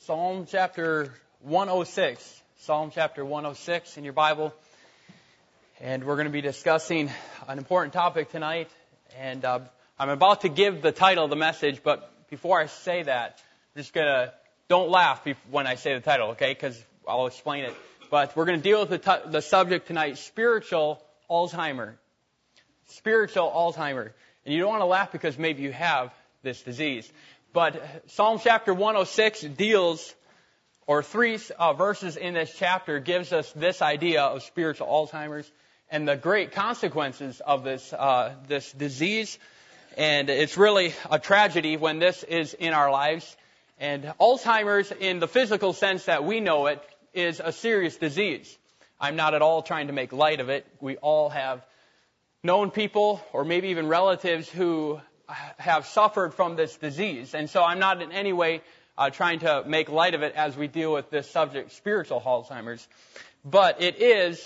Psalm chapter 106. Psalm chapter 106 in your Bible. And we're going to be discussing an important topic tonight. And I'm about to give the title of the message, but before I say that, I'm just going to, don't laugh when I say the title, okay? Because I'll explain it. But we're going to deal with the subject tonight, spiritual Alzheimer. Spiritual Alzheimer. And you don't want to laugh because maybe you have this disease. But Psalm chapter 106 deals, or three verses in this chapter gives us this idea of spiritual Alzheimer's and the great consequences of this disease. And it's really a tragedy when this is in our lives. And Alzheimer's, in the physical sense that we know it, is a serious disease. I'm not at all trying to make light of it. We all have known people, or maybe even relatives, who have suffered from this disease. And so I'm not in any way trying to make light of it as we deal with this subject, spiritual Alzheimer's. But it is,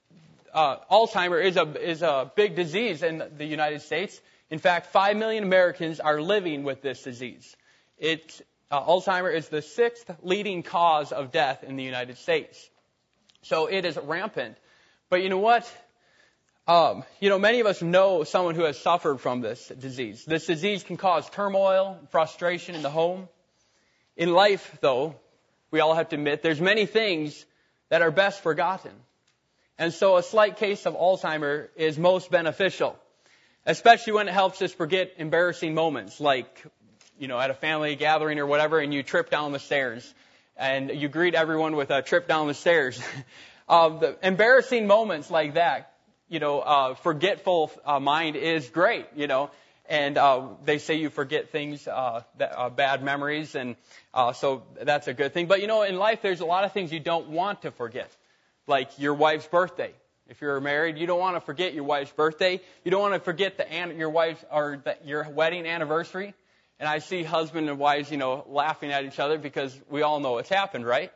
Alzheimer is a big disease in the United States. In fact, 5 million Americans are living with this disease. Alzheimer is the sixth leading cause of death in the United States. So it is rampant. But you know what? Many of us know someone who has suffered from this disease. This disease can cause turmoil and frustration in the home. In life, though, we all have to admit, there's many things that are best forgotten. And so a slight case of Alzheimer is most beneficial, especially when it helps us forget embarrassing moments, like, at a family gathering or whatever, and you trip down the stairs, and you greet everyone with a trip down the stairs. The embarrassing moments like that, forgetful mind is great, and they say you forget things, bad memories, and so that's a good thing. But, in life, there's a lot of things you don't want to forget, like your wife's birthday. If you're married, you don't want to forget your wife's birthday. You don't want to forget your wedding anniversary. And I see husband and wives, laughing at each other because we all know it's happened, right?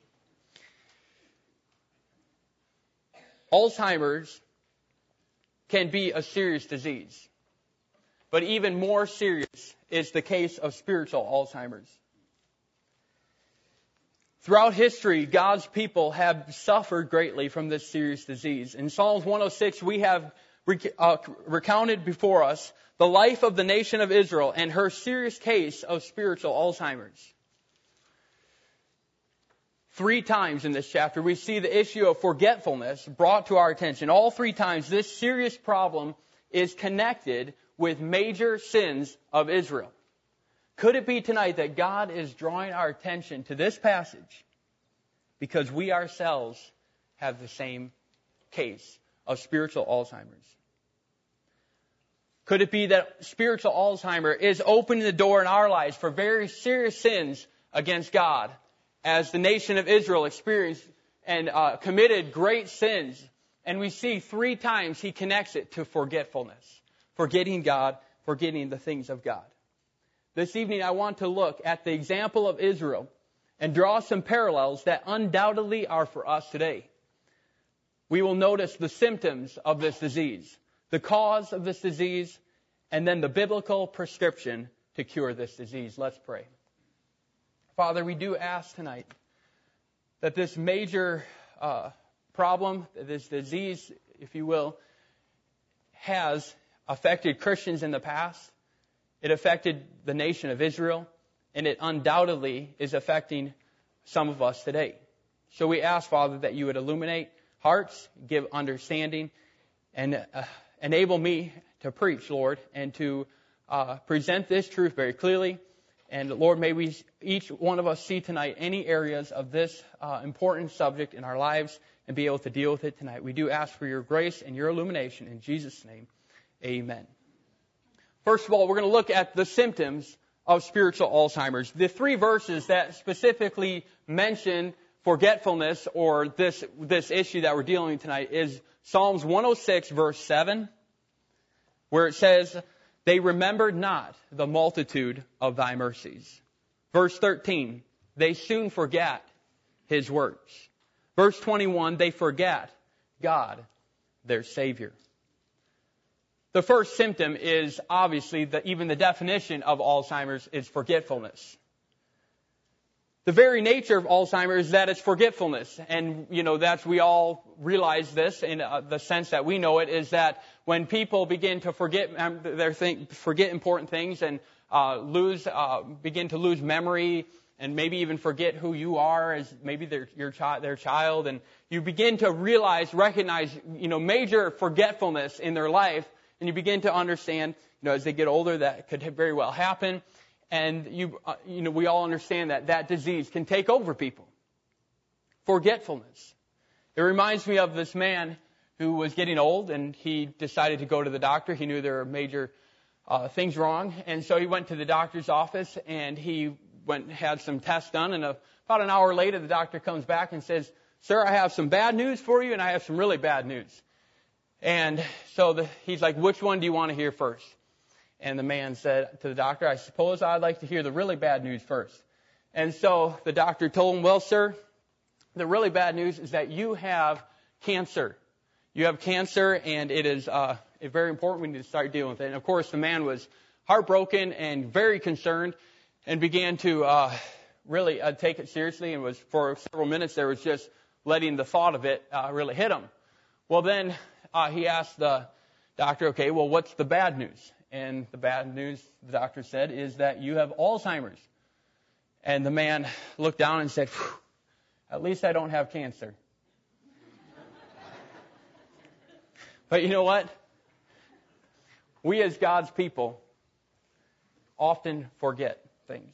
Alzheimer's can be a serious disease. But even more serious is the case of spiritual Alzheimer's. Throughout history, God's people have suffered greatly from this serious disease. In Psalms 106, we have recounted before us the life of the nation of Israel and her serious case of spiritual Alzheimer's. 3 times in this chapter, we see the issue of forgetfulness brought to our attention. All 3 times, this serious problem is connected with major sins of Israel. Could it be tonight that God is drawing our attention to this passage because we ourselves have the same case of spiritual Alzheimer's? Could it be that spiritual Alzheimer is opening the door in our lives for very serious sins against God, as the nation of Israel experienced and committed great sins? And we see 3 times he connects it to forgetfulness, forgetting God, forgetting the things of God. This evening I want to look at the example of Israel and draw some parallels that undoubtedly are for us today. We will notice the symptoms of this disease, the cause of this disease, and then the biblical prescription to cure this disease. Let's pray. Father, we do ask tonight that this major problem, this disease, if you will, has affected Christians in the past. It affected the nation of Israel, and it undoubtedly is affecting some of us today. So we ask, Father, that you would illuminate hearts, give understanding, and enable me to preach, Lord, and to present this truth very clearly. And Lord, may we, each one of us, see tonight any areas of this important subject in our lives and be able to deal with it tonight. We do ask for your grace and your illumination. In Jesus' name, amen. First of all, we're going to look at the symptoms of spiritual Alzheimer's. The 3 verses that specifically mention forgetfulness or this issue that we're dealing with tonight is Psalms 106, verse 7, where it says, "They remembered not the multitude of thy mercies." Verse 13, "They soon forget his works." Verse 21, "They forget God, their Savior." The first symptom is obviously even the definition of Alzheimer's is forgetfulness. The very nature of Alzheimer's is that it's forgetfulness. And, we all realize this in the sense that we know it, is that when people begin to forget important things and begin to lose memory and maybe even forget who you are as maybe their child, and you begin to recognize, major forgetfulness in their life, and you begin to understand, as they get older, that could very well happen. And we all understand that disease can take over people. Forgetfulness. It reminds me of this man who was getting old, and he decided to go to the doctor. He knew there were major things wrong, and so he went to the doctor's office, and he went and had some tests done. And about an hour later, the doctor comes back and says, "Sir, I have some bad news for you, and I have some really bad news." And so he's like, "Which one do you want to hear first?" And the man said to the doctor, "I suppose I'd like to hear the really bad news first." And so the doctor told him, "Well, sir, the really bad news is that you have cancer. You have cancer, and it is very important. We need to start dealing with it." And of course, the man was heartbroken and very concerned and began to really take it seriously, and was for several minutes there was just letting the thought of it really hit him. Well, then he asked the doctor, "Okay, well, what's the bad news?" And the bad news, the doctor said, is that you have Alzheimer's. And the man looked down and said, "At least I don't have cancer." But you know what? We as God's people often forget things.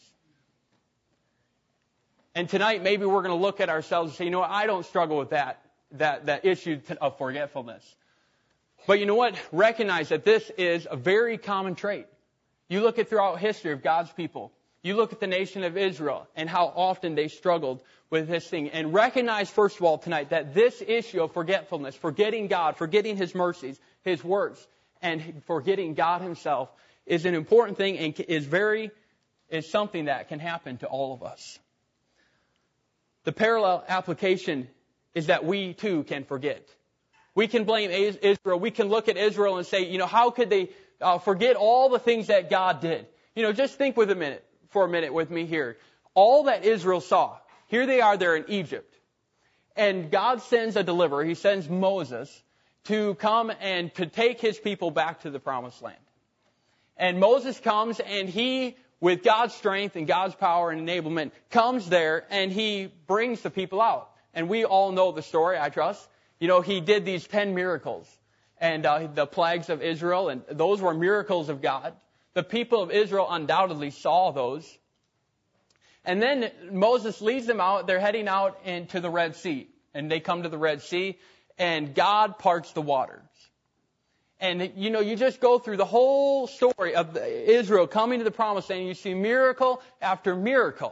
And tonight, maybe we're going to look at ourselves and say, I don't struggle with that issue of forgetfulness. But you know what? Recognize that this is a very common trait. You look at throughout history of God's people. You look at the nation of Israel and how often they struggled with this thing. And recognize, first of all, tonight, that this issue of forgetfulness, forgetting God, forgetting His mercies, His works, and forgetting God Himself is an important thing and is something that can happen to all of us. The parallel application is that we too can forget. We can blame Israel. We can look at Israel and say, how could they forget all the things that God did? Just think for a minute with me here. All that Israel saw. Here they are, they're in Egypt. And God sends a deliverer. He sends Moses to come and to take His people back to the promised land. And Moses comes, and he, with God's strength and God's power and enablement, comes there and he brings the people out. And we all know the story, I trust. He did these 10 miracles and the plagues of Israel, and those were miracles of God. The people of Israel undoubtedly saw those. And then Moses leads them out. They're heading out into the Red Sea. And they come to the Red Sea, and God parts the waters. And, you just go through the whole story of Israel coming to the promised land, and you see miracle after miracle.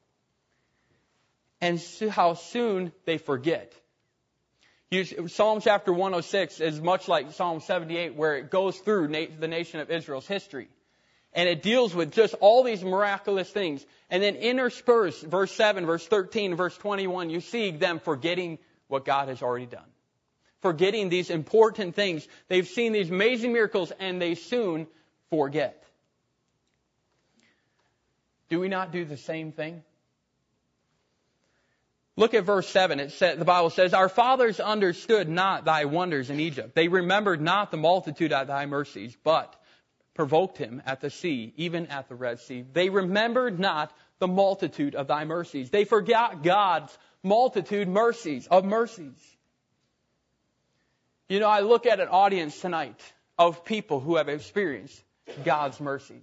And how soon they forget. Psalm chapter 106 is much like Psalm 78, where it goes through the nation of Israel's history. And it deals with just all these miraculous things. And then interspersed, verse 7, verse 13, verse 21, you see them forgetting what God has already done. Forgetting these important things. They've seen these amazing miracles, and they soon forget. Do we not do the same thing? Look at verse 7. The Bible says, "Our fathers understood not thy wonders in Egypt. They remembered not the multitude of thy mercies, but provoked him at the sea, even at the Red Sea. They remembered not the multitude of thy mercies." They forgot God's multitude of mercies. I look at an audience tonight of people who have experienced God's mercies.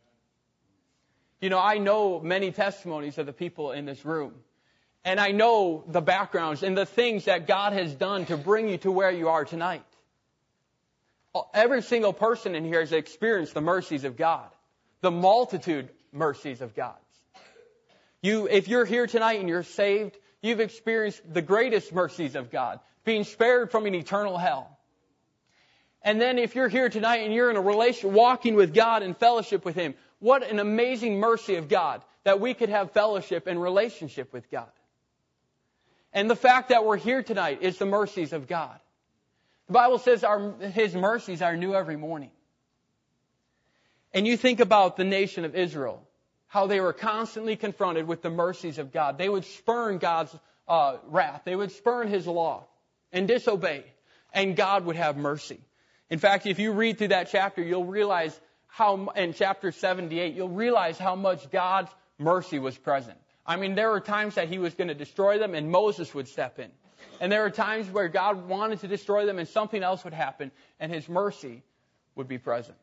I know many testimonies of the people in this room. And I know the backgrounds and the things that God has done to bring you to where you are tonight. Every single person in here has experienced the mercies of God. The multitude mercies of God. If you're here tonight and you're saved, you've experienced the greatest mercies of God, being spared from an eternal hell. And then if you're here tonight and you're in a relation, walking with God in fellowship with Him, what an amazing mercy of God that we could have fellowship and relationship with God. And the fact that we're here tonight is the mercies of God. The Bible says His mercies are new every morning. And you think about the nation of Israel. how they were constantly confronted with the mercies of God. They would spurn God's wrath. They would spurn His law and disobey, and God would have mercy. In fact, if you read through that chapter, you'll realize how, in chapter 78, you'll realize how much God's mercy was present. I mean, there were times that He was going to destroy them and Moses would step in. And there were times where God wanted to destroy them and something else would happen and His mercy would be present.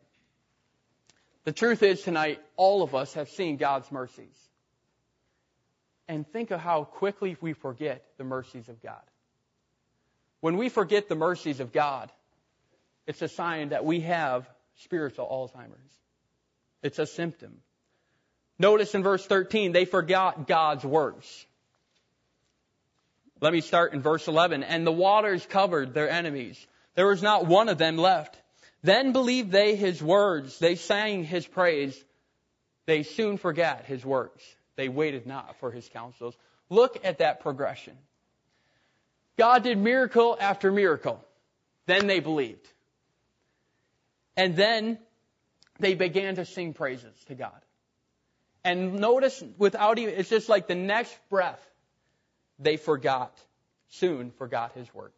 The truth is tonight, all of us have seen God's mercies. And think of how quickly we forget the mercies of God. When we forget the mercies of God, it's a sign that we have spiritual Alzheimer's. It's a symptom. Notice in verse 13, they forgot God's works. Let me start in verse 11. And the waters covered their enemies. There was not one of them left. Then believed they His words. They sang His praise. They soon forgot His works. They waited not for His counsels. Look at that progression. God did miracle after miracle. Then they believed. And then they began to sing praises to God. And notice, it's just like the next breath, they soon forgot His works.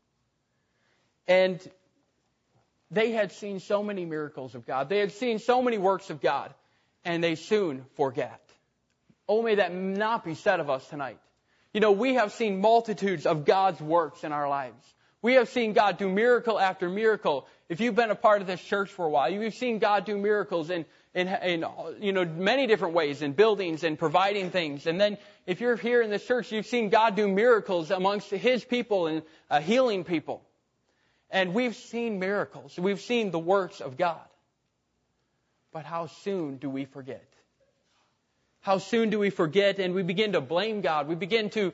And they had seen so many miracles of God. They had seen so many works of God, and they soon forget. Oh, may that not be said of us tonight. You know, we have seen multitudes of God's works in our lives. We have seen God do miracle after miracle. If you've been a part of this church for a while, you've seen God do miracles in many different ways, in buildings and providing things. And then if you're here in this church, you've seen God do miracles amongst His people and healing people. And we've seen miracles. We've seen the works of God. But how soon do we forget? How soon do we forget and we begin to blame God? We begin to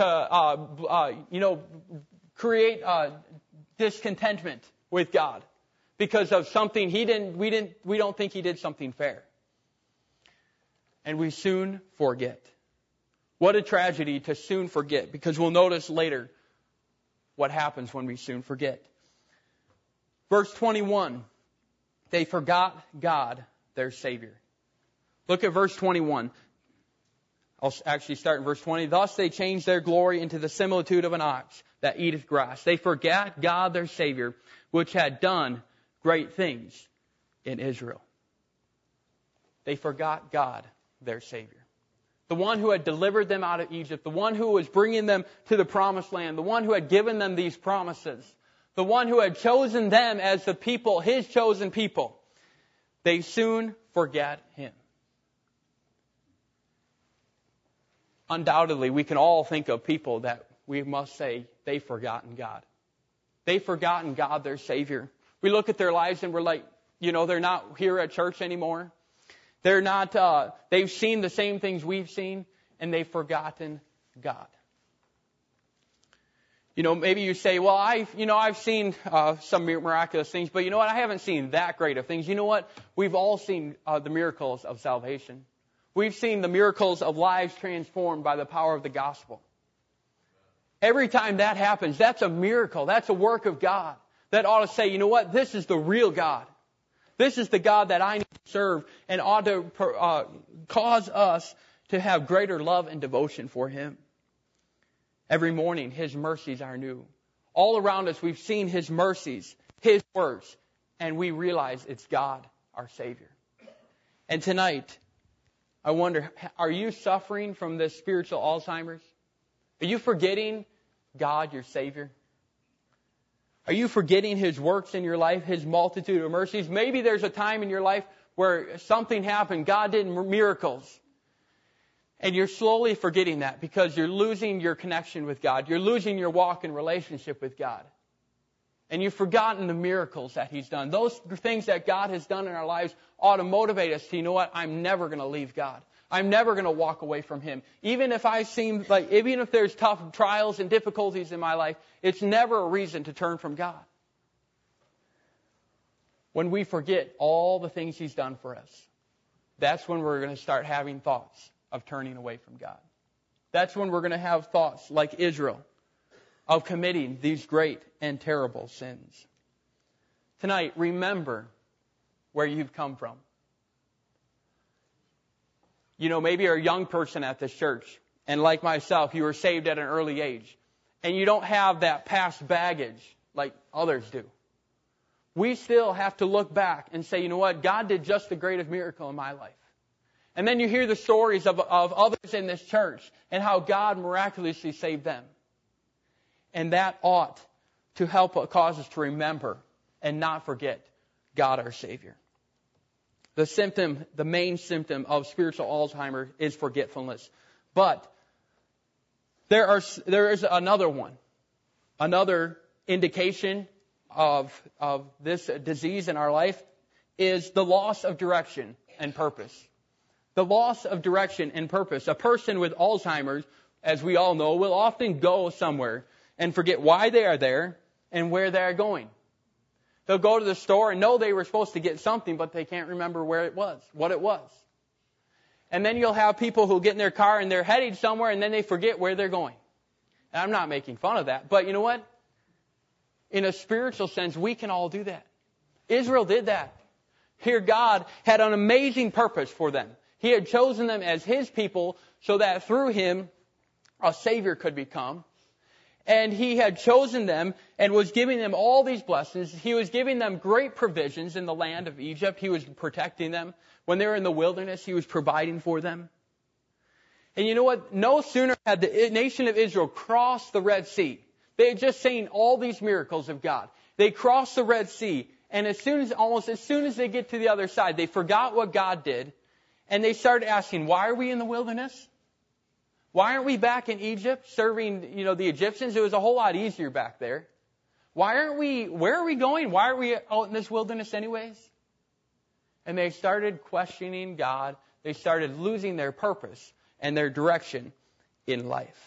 create discontentment with God because of something we don't think He did something fair. And we soon forget. What a tragedy to soon forget, because we'll notice later what happens when we soon forget. Verse 21, they forgot God, their Savior. Look at verse 21. I'll actually start in verse 20. Thus they changed their glory into the similitude of an ox that eateth grass. They forgot God, their Savior, which had done great things in Israel. They forgot God, their Savior. The one who had delivered them out of Egypt, the one who was bringing them to the promised land, the one who had given them these promises, the one who had chosen them as the people, His chosen people. They soon forget Him. Undoubtedly, we can all think of people that we must say they've forgotten God. They've forgotten God, their Savior. We look at their lives and we're like, they're not here at church anymore. They're not, they've seen the same things we've seen, and they've forgotten God. Maybe you say, well, I've seen some miraculous things, but you know what? I haven't seen that great of things. You know what? We've all seen the miracles of salvation. We've seen the miracles of lives transformed by the power of the gospel. Every time that happens, that's a miracle. That's a work of God. That ought to say, you know what? This is the real God. This is the God that I need to serve, and ought to cause us to have greater love and devotion for Him. Every morning, His mercies are new. All around us, we've seen His mercies, His works, and we realize it's God, our Savior. And tonight, I wonder, are you suffering from this spiritual Alzheimer's? Are you forgetting God, your Savior? Are you forgetting His works in your life, His multitude of mercies? Maybe there's a time in your life where something happened, God did miracles. And you're slowly forgetting that because you're losing your connection with God. You're losing your walk and relationship with God. And you've forgotten the miracles that He's done. Those things that God has done in our lives ought to motivate us to, you know what, I'm never going to leave God. I'm never going to walk away from Him. Even if there's tough trials and difficulties in my life, it's never a reason to turn from God. When we forget all the things He's done for us, that's when we're going to start having thoughts of turning away from God. That's when we're going to have thoughts like Israel of committing these great and terrible sins. Tonight, remember where you've come from. Maybe you're a young person at this church, and like myself, you were saved at an early age, and you don't have that past baggage like others do. We still have to look back and say, you know what, God did just the greatest miracle in my life. And then you hear the stories of others in this church and how God miraculously saved them. And that ought to help cause us to remember and not forget God our Savior. The main symptom of spiritual Alzheimer's is forgetfulness. But there is another one. Another indication of this disease in our life is the loss of direction and purpose. The loss of direction and purpose. A person with Alzheimer's, as we all know, will often go somewhere and forget why they are there and where they are going. They'll go to the store and know they were supposed to get something, but they can't remember where it was, what it was. And then you'll have people who get in their car and they're headed somewhere and then they forget where they're going. And I'm not making fun of that, but you know what? In a spiritual sense, we can all do that. Israel did that. Here God had an amazing purpose for them. He had chosen them as His people so that through Him a Savior could become. And He had chosen them and was giving them all these blessings. He was giving them great provisions in the land of Egypt. He was protecting them. When they were in the wilderness, He was providing for them. And you know what? No sooner had the nation of Israel crossed the Red Sea. They had just seen all these miracles of God. They crossed the Red Sea, and almost as soon as they get to the other side, they forgot what God did, and they started asking, why are we in the wilderness? Why aren't we back in Egypt serving, the Egyptians? It was a whole lot easier back there. Where are we going? Why are we out in this wilderness anyways? And they started questioning God. They started losing their purpose and their direction in life.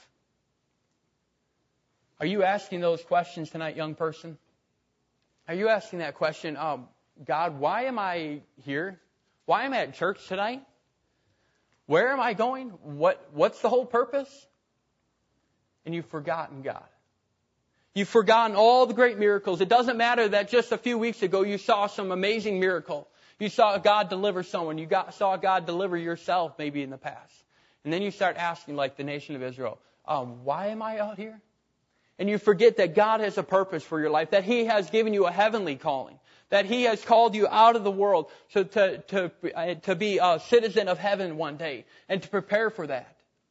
Are you asking those questions tonight, young person? Are you asking that question, God, why am I here? Why am I at church tonight? Where am I going? What's the whole purpose? And you've forgotten God. You've forgotten all the great miracles. It doesn't matter that just a few weeks ago you saw some amazing miracle. You saw God deliver someone. You saw God deliver yourself maybe in the past. And then you start asking, like the nation of Israel, why am I out here? And you forget that God has a purpose for your life, that He has given you a heavenly calling, that He has called you out of the world so to be a citizen of heaven one day and to prepare for that.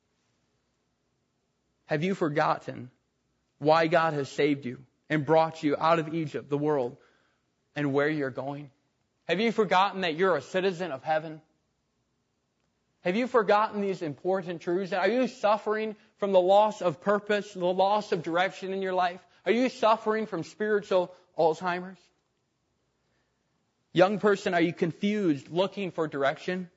Have you forgotten why God has saved you and brought you out of Egypt, the world, and where you're going? Have you forgotten that you're a citizen of heaven? Have you forgotten these important truths? Are you suffering from the loss of purpose, the loss of direction in your life? Are you suffering from spiritual Alzheimer's? Young person, are you confused, looking for direction?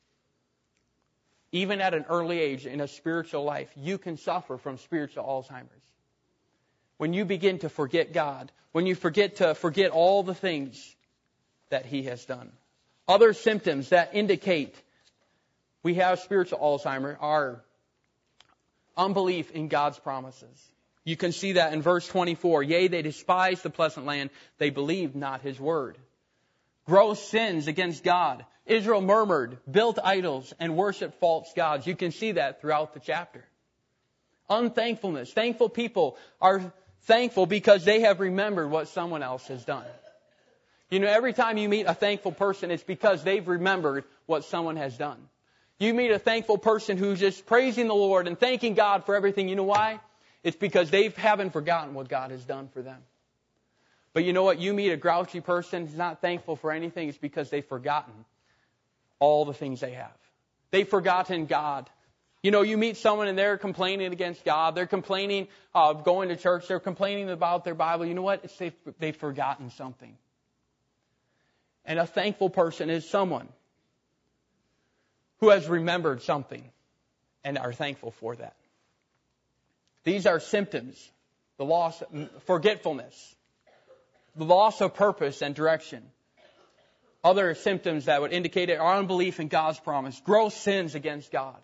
Even at an early age in a spiritual life, you can suffer from spiritual Alzheimer's. When you begin to forget God, when you forget all the things that He has done. Other symptoms that indicate we have spiritual Alzheimer's are unbelief in God's promises. You can see that in verse 24. Yea, they despised the pleasant land. They believed not His word. Gross sins against God. Israel murmured, built idols, and worshiped false gods. You can see that throughout the chapter. Unthankfulness. Thankful people are thankful because they have remembered what someone else has done. Every time you meet a thankful person, it's because they've remembered what someone has done. You meet a thankful person who's just praising the Lord and thanking God for everything. You know why? It's because they haven't forgotten what God has done for them. But you know what? You meet a grouchy person who's not thankful for anything. It's because they've forgotten all the things they have. They've forgotten God. You meet someone and they're complaining against God. They're complaining of going to church. They're complaining about their Bible. You know what? It's they've forgotten something. And a thankful person is someone who has remembered something and are thankful for that. These are symptoms. The loss of forgetfulness. The loss of purpose and direction. Other symptoms that would indicate it are unbelief in God's promise. Gross sins against God.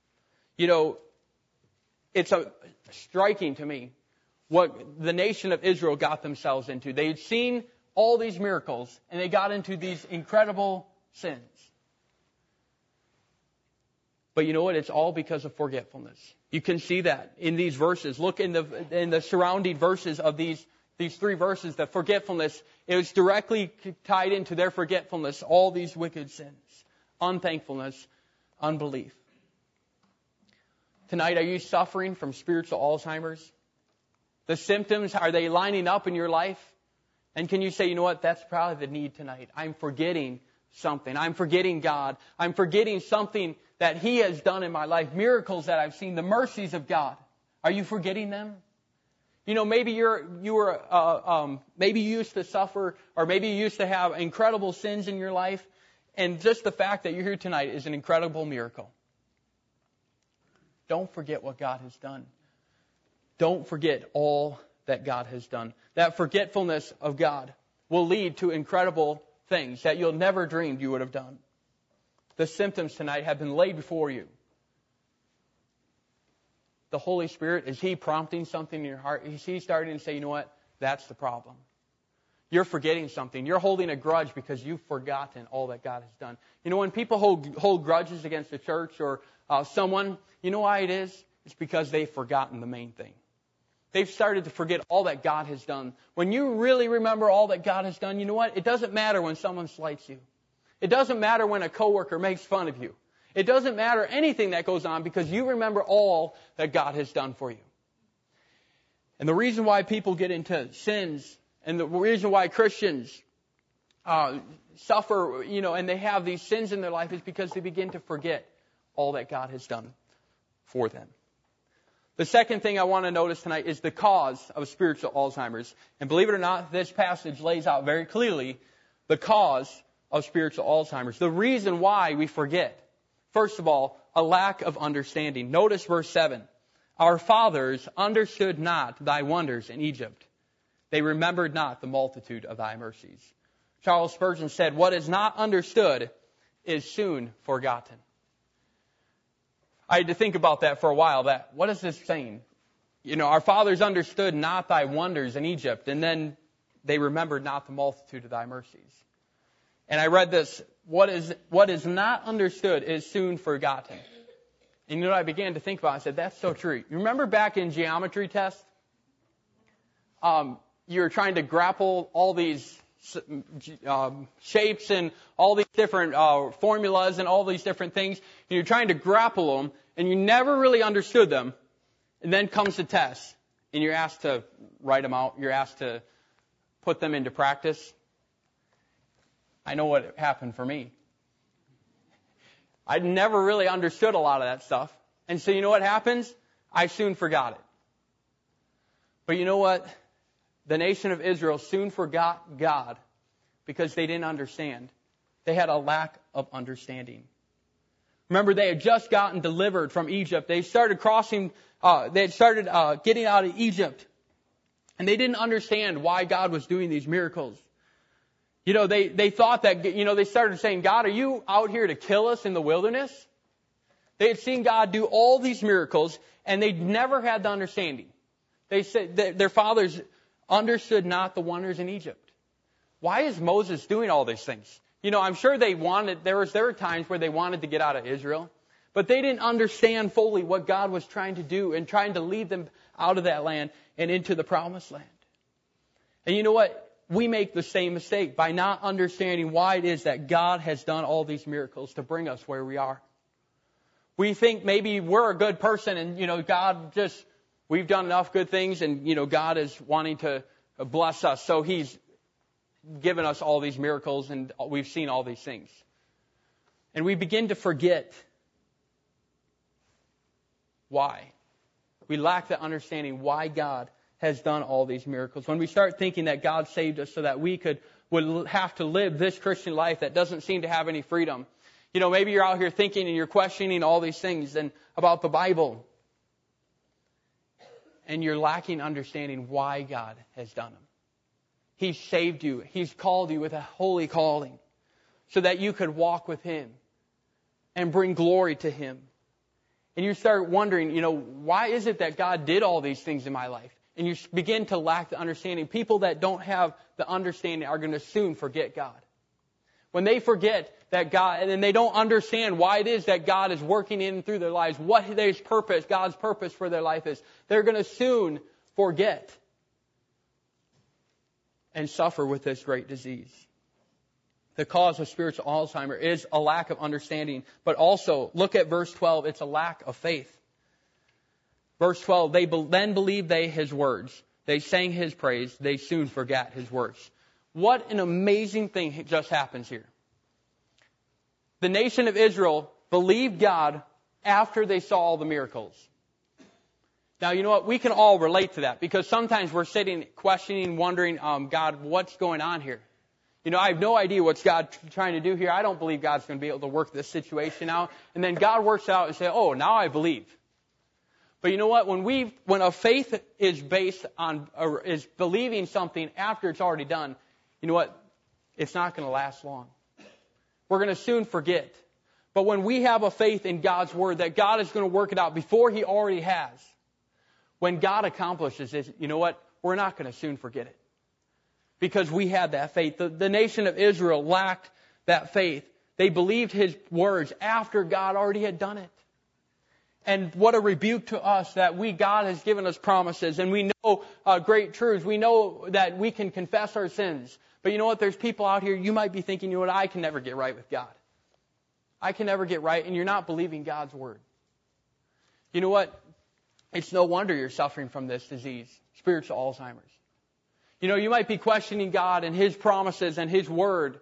It's striking to me what the nation of Israel got themselves into. They had seen all these miracles and they got into these incredible sins. But you know what? It's all because of forgetfulness. You can see that in these verses. Look in the surrounding verses of these 3 verses. The forgetfulness, it was directly tied into their forgetfulness, all these wicked sins. Unthankfulness, unbelief. Tonight, are you suffering from spiritual Alzheimer's? The symptoms, are they lining up in your life? And can you say, you know what, that's probably the need tonight. I'm forgetting something. I'm forgetting God. I'm forgetting something that He has done in my life. Miracles that I've seen, the mercies of God. Are you forgetting them? You know, maybe maybe you used to suffer, or maybe you used to have incredible sins in your life, and just the fact that you're here tonight is an incredible miracle. Don't forget what God has done. Don't forget all that God has done. That forgetfulness of God will lead to incredible things that you'll never dreamed you would have done. The symptoms tonight have been laid before you. The Holy Spirit, is He prompting something in your heart? Is He starting to say, you know what, that's the problem. You're forgetting something. You're holding a grudge because you've forgotten all that God has done. You know, when people hold grudges against the church or someone, you know why it is? It's because they've forgotten the main thing. They've started to forget all that God has done. When you really remember all that God has done, you know what? It doesn't matter when someone slights you. It doesn't matter when a coworker makes fun of you. It doesn't matter anything that goes on because you remember all that God has done for you. And the reason why people get into sins and the reason why Christians suffer, you know, and they have these sins in their life is because they begin to forget all that God has done for them. The second thing I want to notice tonight is the cause of spiritual Alzheimer's. And believe it or not, this passage lays out very clearly the cause of spiritual Alzheimer's. The reason why we forget. First of all, a lack of understanding. Notice verse 7. Our fathers understood not thy wonders in Egypt. They remembered not the multitude of thy mercies. Charles Spurgeon said, what is not understood is soon forgotten. I had to think about that for a while. What is this saying? You know, our fathers understood not thy wonders in Egypt, and then they remembered not the multitude of thy mercies. And I read this, what is not understood is soon forgotten. And you know what I began to think about? I said, that's so true. You remember back in geometry test? You were trying to grapple all these shapes and all these different formulas and all these different things. And you're trying to grapple them, and you never really understood them. And then comes the test, and you're asked to write them out. You're asked to put them into practice. I know what happened for me. I never really understood a lot of that stuff. And so you know what happens? I soon forgot it. But you know what? The nation of Israel soon forgot God because they didn't understand. They had a lack of understanding. Remember, they had just gotten delivered from Egypt. They started getting out of Egypt. And they didn't understand why God was doing these miracles. You know, they thought that, you know, they started saying, God, are you out here to kill us in the wilderness? They had seen God do all these miracles, and they'd never had the understanding. They said that their fathers understood not the wonders in Egypt. Why is Moses doing all these things? You know, I'm sure there were times where they wanted to get out of Israel, but they didn't understand fully what God was trying to do and trying to lead them out of that land and into the promised land. And you know what? We make the same mistake by not understanding why it is that God has done all these miracles to bring us where we are. We think maybe we're a good person and, you know, we've done enough good things and, you know, God is wanting to bless us. So He's given us all these miracles and we've seen all these things. And we begin to forget why. We lack the understanding why God has done all these miracles. When we start thinking that God saved us so that we would have to live this Christian life that doesn't seem to have any freedom. You know, maybe you're out here thinking and you're questioning all these things and about the Bible. And you're lacking understanding why God has done them. He saved you. He's called you with a holy calling so that you could walk with Him and bring glory to Him. And you start wondering, you know, why is it that God did all these things in my life? And you begin to lack the understanding. People that don't have the understanding are going to soon forget God. When they forget that God, and they don't understand why it is that God is working in and through their lives, what His purpose, God's purpose for their life is, they're going to soon forget and suffer with this great disease. The cause of spiritual Alzheimer is a lack of understanding, but also, look at verse 12, it's a lack of faith. Verse 12, they then believed His words. They sang His praise. They soon forgot His words. What an amazing thing just happens here. The nation of Israel believed God after they saw all the miracles. Now, you know what? We can all relate to that because sometimes we're sitting questioning, wondering, God, what's going on here? You know, I have no idea what's God trying to do here. I don't believe God's going to be able to work this situation out. And then God works it out and say, oh, now I believe. But you know what? When a faith is based on, or is believing something after it's already done, you know what? It's not going to last long. We're going to soon forget. But when we have a faith in God's Word that God is going to work it out before He already has, when God accomplishes it, you know what? We're not going to soon forget it. Because we had that faith. The nation of Israel lacked that faith. They believed His words after God already had done it. And what a rebuke to us that God has given us promises and we know great truths. We know that we can confess our sins. But you know what? There's people out here, you might be thinking, you know what? I can never get right with God. I can never get right, and you're not believing God's Word. You know what? It's no wonder you're suffering from this disease, spiritual Alzheimer's. You know, you might be questioning God and His promises and His Word.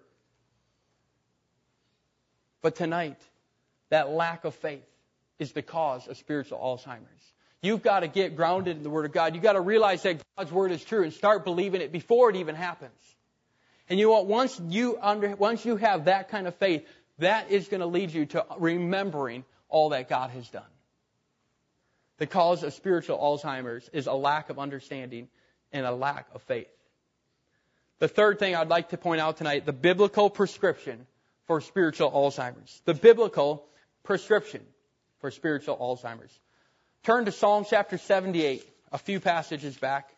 But tonight, that lack of faith is the cause of spiritual Alzheimer's. You've got to get grounded in the Word of God. You've got to realize that God's Word is true and start believing it before it even happens. And you know what? Once you have that kind of faith, that is going to lead you to remembering all that God has done. The cause of spiritual Alzheimer's is a lack of understanding and a lack of faith. The third thing I'd like to point out tonight, the biblical prescription for spiritual Alzheimer's. The biblical prescription for spiritual Alzheimer's. Turn to Psalm chapter 78, a few passages back.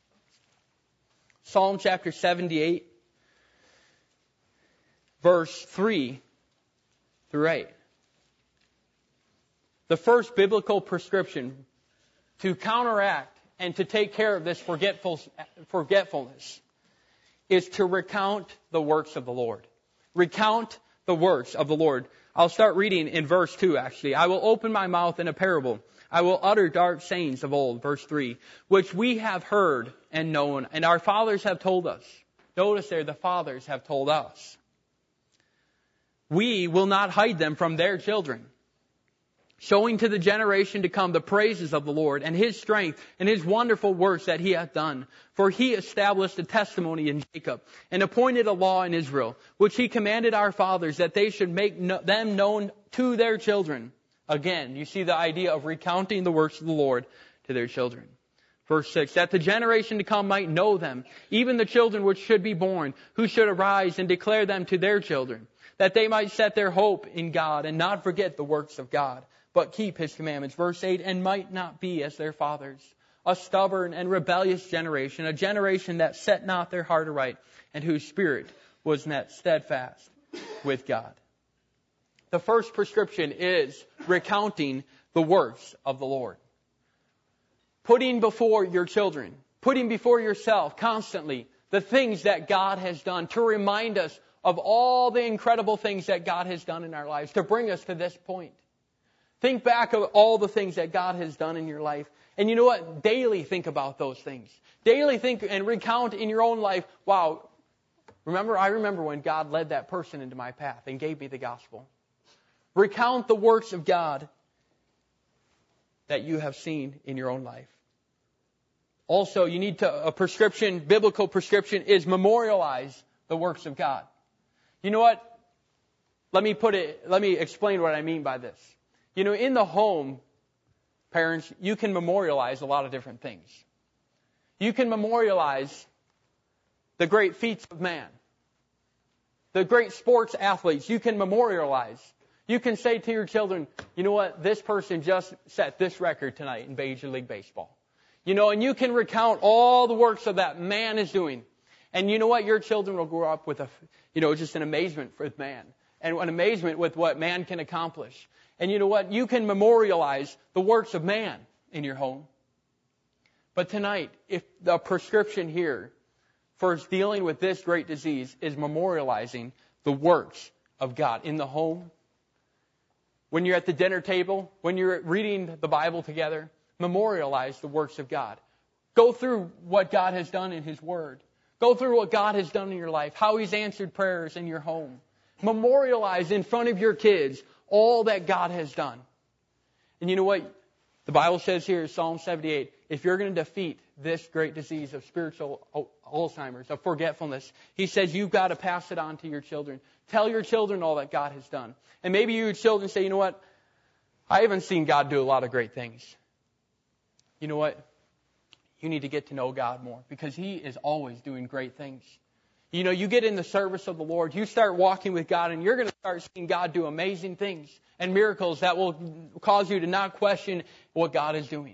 Psalm chapter 78, verse 3 through 8. The first biblical prescription to counteract and to take care of this forgetfulness is to recount the works of the Lord. Recount the works of the Lord. I'll start reading in verse 2, actually. I will open my mouth in a parable. I will utter dark sayings of old, verse 3, which we have heard and known, and our fathers have told us. Notice there, the fathers have told us. We will not hide them from their children, showing to the generation to come the praises of the Lord and His strength and His wonderful works that He hath done. For He established a testimony in Jacob and appointed a law in Israel, which He commanded our fathers that they should make them known to their children. Again, you see the idea of recounting the works of the Lord to their children. Verse 6, that the generation to come might know them, even the children which should be born, who should arise and declare them to their children, that they might set their hope in God and not forget the works of God, but keep His commandments. Verse 8, and might not be as their fathers, a stubborn and rebellious generation, a generation that set not their heart aright, and whose spirit was not steadfast with God. The first prescription is recounting the works of the Lord. Putting before your children, putting before yourself constantly the things that God has done to remind us of all the incredible things that God has done in our lives to bring us to this point. Think back of all the things that God has done in your life. And you know what? Daily think about those things. Daily think and recount in your own life, wow, I remember when God led that person into my path and gave me the gospel. Recount the works of God that you have seen in your own life. Also, you need to, biblical prescription is memorialize the works of God. You know what? Let me explain what I mean by this. You know, in the home, parents, you can memorialize a lot of different things. You can memorialize the great feats of man. The great sports athletes, you can memorialize. You can say to your children, you know what, this person just set this record tonight in Major League Baseball. You know, and you can recount all the works of that man is doing. And you know what, your children will grow up with just an amazement for man. and an amazement with what man can accomplish. And you know what? You can memorialize the works of man in your home. But tonight, if the prescription here for dealing with this great disease is memorializing the works of God in the home, when you're at the dinner table, when you're reading the Bible together, memorialize the works of God. Go through what God has done in His Word. Go through what God has done in your life, how He's answered prayers in your home. Memorialize in front of your kids all that God has done. And you know what? The Bible says here in Psalm 78, if you're going to defeat this great disease of spiritual Alzheimer's, of forgetfulness, He says you've got to pass it on to your children. Tell your children all that God has done. And maybe your children say, you know what? I haven't seen God do a lot of great things. You know what? You need to get to know God more because He is always doing great things. You know, you get in the service of the Lord, you start walking with God, and you're going to start seeing God do amazing things and miracles that will cause you to not question what God is doing.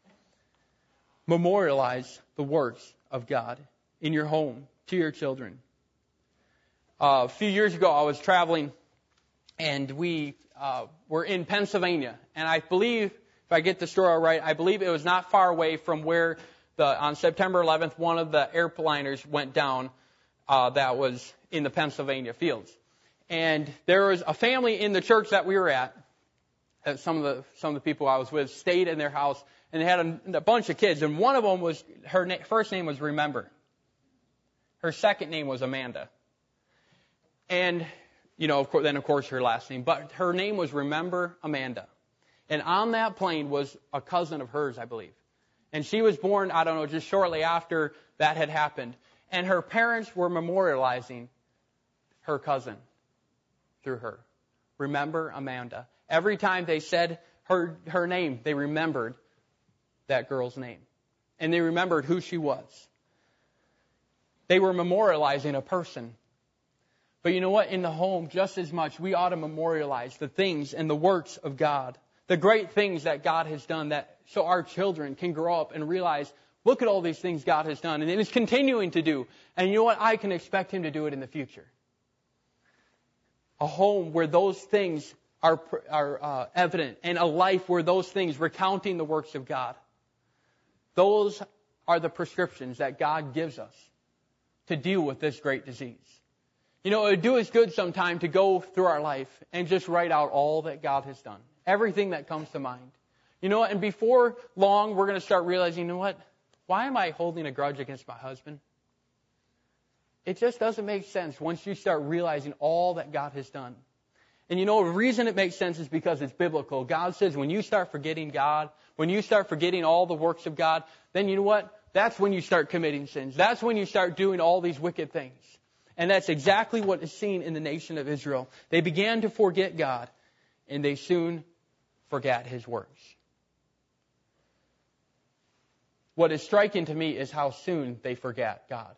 Memorialize the works of God in your home to your children. A few years ago, I was traveling, and we were in Pennsylvania. And I believe, if I get the story right, I believe it was not far away from where on September 11th, one of the airliners went down that was in the Pennsylvania fields. And there was a family in the church that we were at. Some of the people I was with stayed in their house, and they had a bunch of kids. And one of them was first name was Remember. Her second name was Amanda. And you know, of course, her last name, but her name was Remember Amanda. And on that plane was a cousin of hers, I believe. And she was born, I don't know, just shortly after that had happened. And her parents were memorializing her cousin through her. Remember Amanda. Every time they said her name, they remembered that girl's name. And they remembered who she was. They were memorializing a person. But you know what? In the home, just as much, we ought to memorialize the things and the works of God. The great things that God has done so our children can grow up and realize, look at all these things God has done and is continuing to do. And you know what? I can expect Him to do it in the future. A home where those things are evident, and a life where those things recounting the works of God. Those are the prescriptions that God gives us to deal with this great disease. You know, it would do us good sometime to go through our life and just write out all that God has done. Everything that comes to mind. You know what? And before long, we're going to start realizing, you know what? Why am I holding a grudge against my husband? It just doesn't make sense once you start realizing all that God has done. And you know, the reason it makes sense is because it's biblical. God says when you start forgetting God, when you start forgetting all the works of God, then you know what? That's when you start committing sins. That's when you start doing all these wicked things. And that's exactly what is seen in the nation of Israel. They began to forget God, and they soon forgot His works. What is striking to me is how soon they forget God.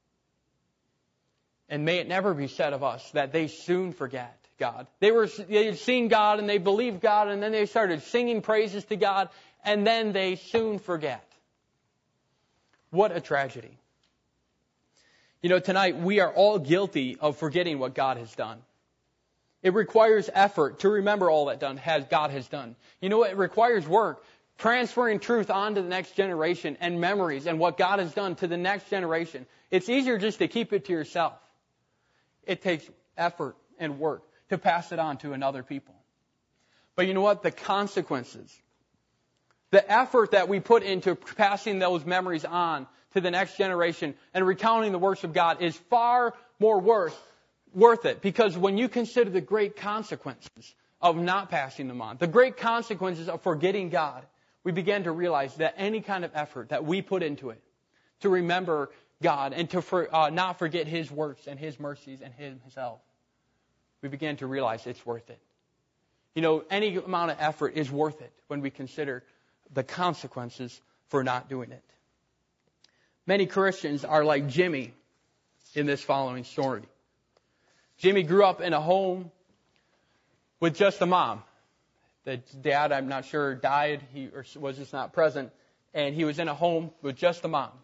And may it never be said of us that they soon forget God. They had seen God and they believed God, and then they started singing praises to God, and then they soon forget. What a tragedy. You know, tonight we are all guilty of forgetting what God has done. It requires effort to remember all that God has done. You know, it requires work, transferring truth on to the next generation and memories and what God has done to the next generation. It's easier just to keep it to yourself. It takes effort and work to pass it on to another people. But you know what? The consequences, the effort that we put into passing those memories on to the next generation and recounting the works of God is far more worth it. Because when you consider the great consequences of not passing them on, the great consequences of forgetting God, we begin to realize that any kind of effort that we put into it to remember God and to not forget His works and His mercies and Himself, we begin to realize it's worth it. You know, any amount of effort is worth it when we consider the consequences for not doing it. Many Christians are like Jimmy in this following story. Jimmy grew up in a home with just a mom. The dad, I'm not sure, died or was just not present, and he was in a home with just a mom.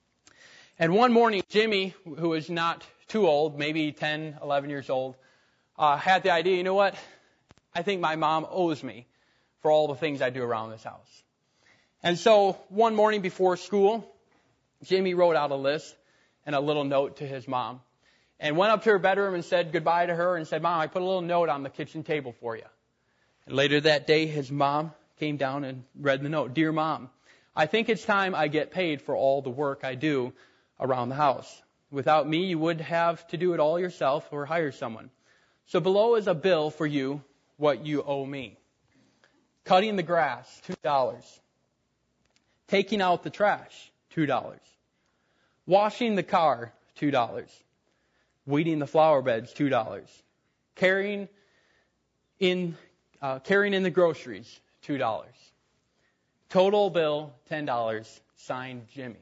And one morning, Jimmy, who was not too old, maybe 10, 11 years old, had the idea, you know what? I think my mom owes me for all the things I do around this house. And so one morning before school, Jimmy wrote out a list and a little note to his mom and went up to her bedroom and said goodbye to her and said, Mom, I put a little note on the kitchen table for you. And later that day, his mom came down and read the note. Dear Mom, I think it's time I get paid for all the work I do around the house. Without me, you would have to do it all yourself or hire someone. So below is a bill for you, what you owe me. Cutting the grass, $2. Taking out the trash, $2. Washing the car, $2. Weeding the flower beds, $2. Carrying in the groceries, $2. Total bill, $10. Signed, Jimmy.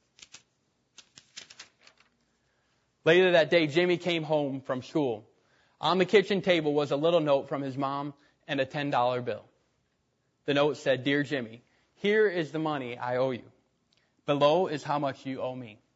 Later that day, Jimmy came home from school. On the kitchen table was a little note from his mom and a $10 bill. The note said, Dear Jimmy, here is the money I owe you. Below is how much you owe me.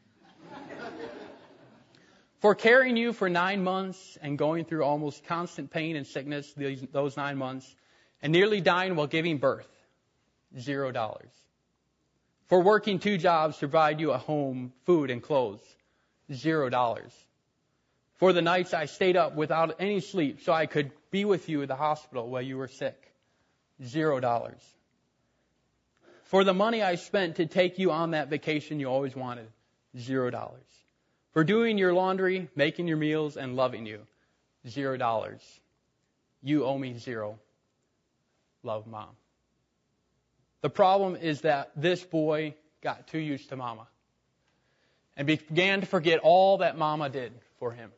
For carrying you for 9 months and going through almost constant pain and sickness those 9 months and nearly dying while giving birth, $0. For working 2 jobs to provide you a home, food, and clothes, $0. For the nights I stayed up without any sleep so I could be with you at the hospital while you were sick, $0. For the money I spent to take you on that vacation you always wanted, $0. For doing your laundry, making your meals, and loving you, $0. You owe me 0. Love, Mom. The problem is that this boy got too used to Mama and began to forget all that Mama did for him.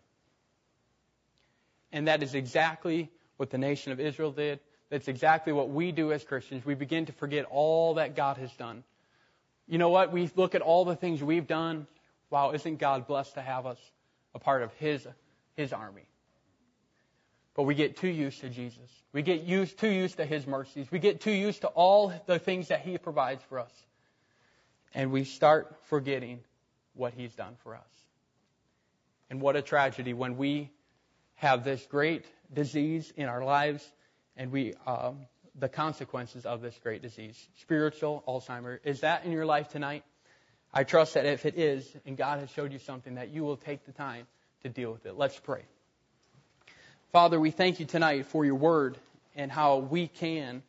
And that is exactly what the nation of Israel did. That's exactly what we do as Christians. We begin to forget all that God has done. You know what? We look at all the things we've done. Wow, isn't God blessed to have us a part of His army? But we get too used to Jesus. We get too used to His mercies. We get too used to all the things that He provides for us. And we start forgetting what He's done for us. And what a tragedy when we have this great disease in our lives and the consequences of this great disease. Spiritual Alzheimer's. Is that in your life tonight? I trust that if it is, and God has showed you something, that you will take the time to deal with it. Let's pray. Father, we thank you tonight for your word and how we can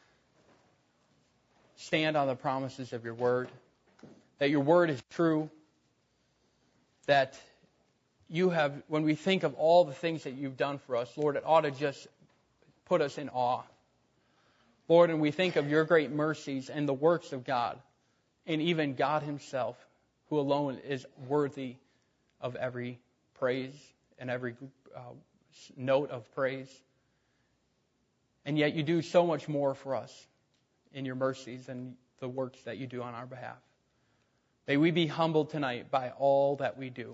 stand on the promises of your word, that your word is true, that you have, when we think of all the things that you've done for us, Lord, it ought to just put us in awe. Lord, and we think of your great mercies and the works of God, and even God Himself, who alone is worthy of every praise and every note of praise. And yet you do so much more for us in your mercies and the works that you do on our behalf. May we be humbled tonight by all that we do,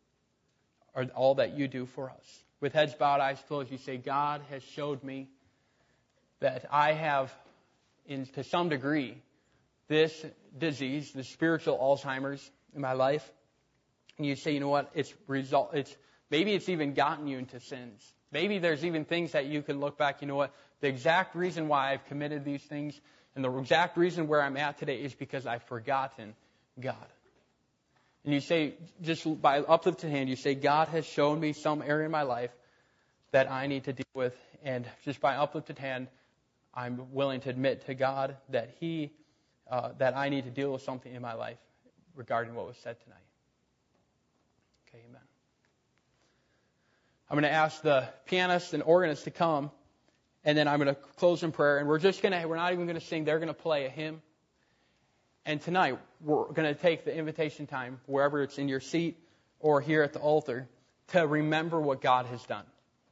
or all that you do for us. With heads bowed, eyes closed, you say, God has showed me that I have, to some degree, this disease, the spiritual Alzheimer's in my life. And you say, you know what, maybe it's even gotten you into sins. Maybe there's even things that you can look back, you know what, the exact reason why I've committed these things and the exact reason where I'm at today is because I've forgotten God. And you say, just by uplifted hand, you say, God has shown me some area in my life that I need to deal with. And just by uplifted hand, I'm willing to admit to God that that I need to deal with something in my life regarding what was said tonight. Okay, amen. I'm going to ask the pianist and organist to come, and then I'm going to close in prayer. And we're not even going to sing. They're going to play a hymn. And tonight, we're going to take the invitation time, wherever it's in your seat or here at the altar, to remember what God has done.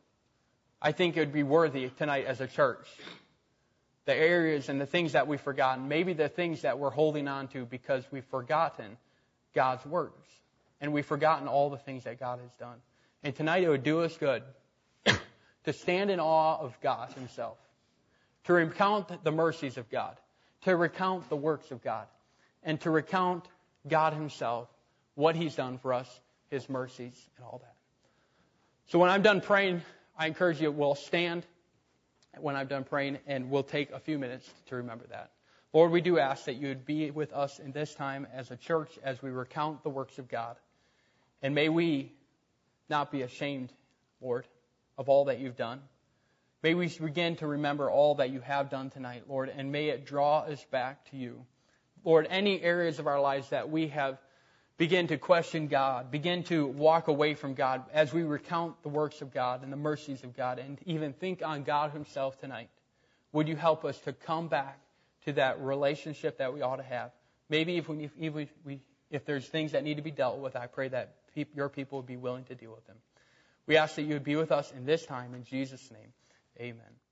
I think it would be worthy tonight as a church. The areas and the things that we've forgotten, maybe the things that we're holding on to because we've forgotten God's words. And we've forgotten all the things that God has done. And tonight it would do us good to stand in awe of God Himself, to recount the mercies of God, to recount the works of God, and to recount God Himself, what He's done for us, His mercies, and all that. So when I'm done praying, I encourage you, we'll stand when I'm done praying, and we'll take a few minutes to remember that. Lord, we do ask that you would be with us in this time as a church as we recount the works of God. And may we not be ashamed, Lord, of all that you've done. May we begin to remember all that you have done tonight, Lord, and may it draw us back to you. Lord, any areas of our lives that we have begin to question God, begin to walk away from God as we recount the works of God and the mercies of God and even think on God himself tonight. Would you help us to come back to that relationship that we ought to have? Maybe if there's things that need to be dealt with, I pray that your people would be willing to deal with them. We ask that you would be with us in this time. In Jesus' name, amen.